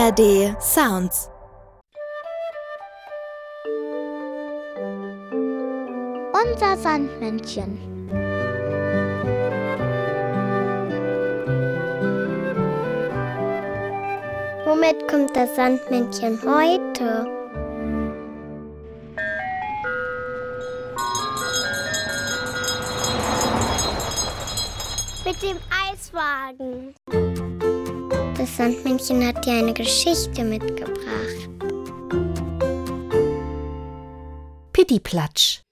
ARD Sounds. Unser Sandmännchen. Womit kommt das Sandmännchen heute? Mit dem Eiswagen. Das Sandmännchen hat dir eine Geschichte mitgebracht. Pittiplatsch.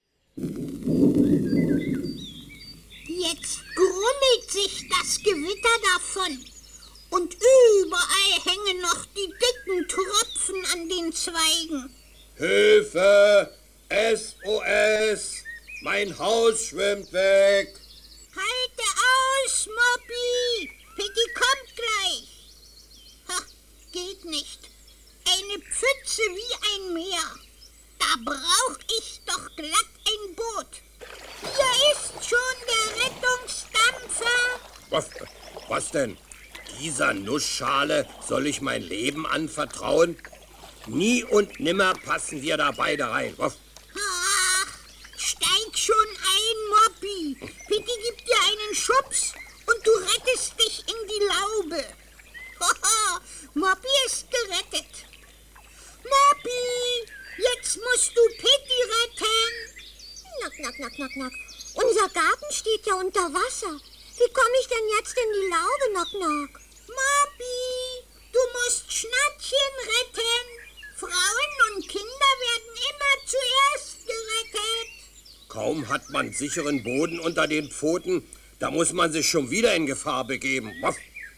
Jetzt grummelt sich das Gewitter davon. Und überall hängen noch die dicken Tropfen an den Zweigen. Hilfe! SOS! Mein Haus schwimmt weg! Halte aus, Moppy! Pitti kommt gleich. Ha, geht nicht. Eine Pfütze wie ein Meer. Da brauch ich doch glatt ein Boot. Hier ist schon der Rettungsdampfer. Was denn? Dieser Nussschale soll ich mein Leben anvertrauen? Nie und nimmer passen wir da beide rein. Ach, steig schon ein, Moppy. Pitti gibt dir einen Schubs und du rettest dich in die Laube. Hoho, Moppy ist gerettet. Moppy, jetzt musst du Pitti retten. Knock. Unser Garten steht ja unter Wasser. Wie komme ich denn jetzt in die Laube, Knock? Moppy, du musst Schnattchen retten. Frauen und Kinder werden immer zuerst gerettet. Kaum hat man sicheren Boden unter den Pfoten, da muss man sich schon wieder in Gefahr begeben. Knock,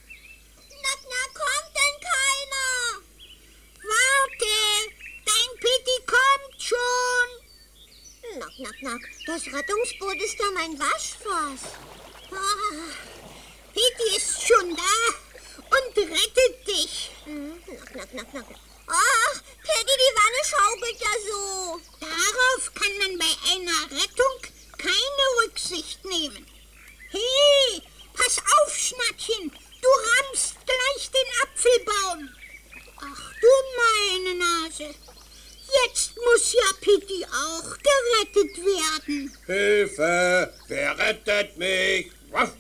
kommt denn keiner? Warte, dein Pitti kommt schon. Knock, das Rettungsboot ist ja mein Waschfass. Pitti ist schon da und rettet dich. Knock. Ach, Pitti, die Wanne schaukelt ja so. Darauf kann man bei einer Rettung keine Rücksicht nehmen. Hey, pass auf, Schnattchen, du rammst gleich den Apfelbaum. Ach du meine Nase, jetzt muss ja Pitti auch gerettet werden. Hilfe, wer rettet mich?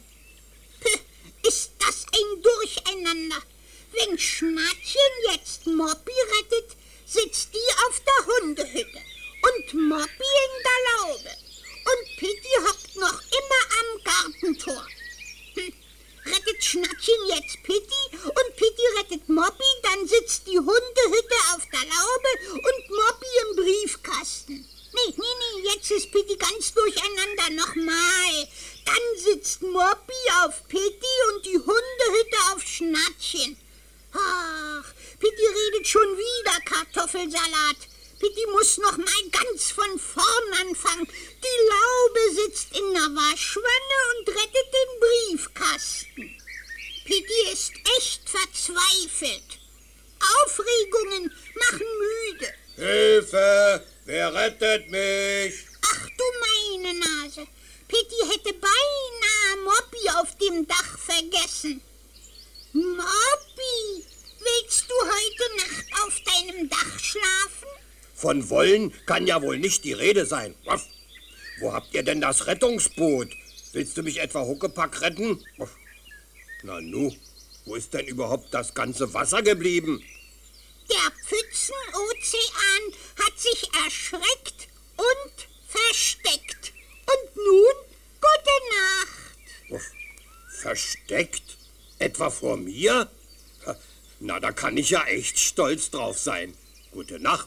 Ist das ein Durcheinander? Wenn Schnattchen jetzt Moppy rettet, sitzt die auf der Hundehütte und Moppy in der Laube. Und Pitti hockt noch immer am Gartentor. Rettet Schnattchen jetzt Pitti und Pitti rettet Moppy, dann sitzt die Hundehütte auf der Laube und Moppy im Briefkasten. Nee, jetzt ist Pitti ganz durcheinander. Nochmal. Dann sitzt Moppy auf Pitti und die Hundehütte auf Schnattchen. Ach, Pitti redet schon wieder Kartoffelsalat. Pitti muss noch mal ganz von vorn anfangen. Die Laube sitzt in der Waschwanne und rettet den Briefkasten. Pitti ist echt verzweifelt. Aufregungen machen müde. Hilfe, wer rettet mich? Ach du meine Nase. Pitti hätte beinahe Moppy auf dem Dach vergessen. Moppy, willst du heute Nacht auf deinem Dach schlafen? Von wollen kann ja wohl nicht die Rede sein. Wo habt ihr denn das Rettungsboot? Willst du mich etwa Huckepack retten? Na nu, wo ist denn überhaupt das ganze Wasser geblieben? Der Pfützenozean hat sich erschreckt und versteckt. Und nun, gute Nacht. Versteckt? Etwa vor mir? Na, da kann ich ja echt stolz drauf sein. Gute Nacht.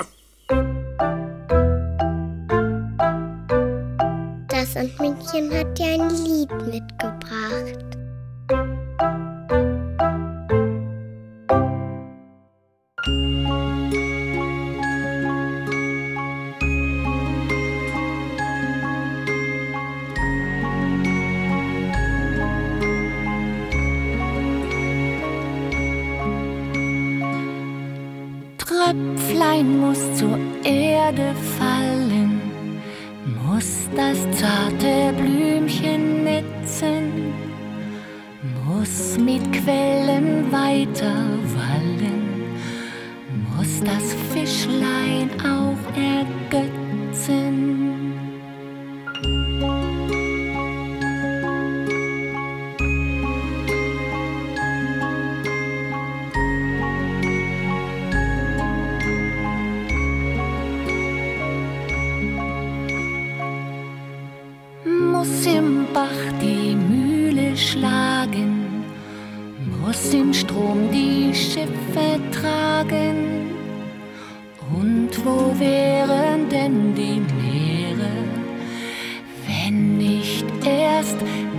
Das Sandmännchen hat dir ein Lied mitgebracht. Tröpflein muss zur Erde fallen, muss das zarte Blümchen netzen, muss mit Quellen weiter wallen, das Fischlein auch ergötzen. Muss im Bach die Mühle schlagen, muss im Strom die Schiffe tragen. Und wo wären denn die Meere, wenn nicht erst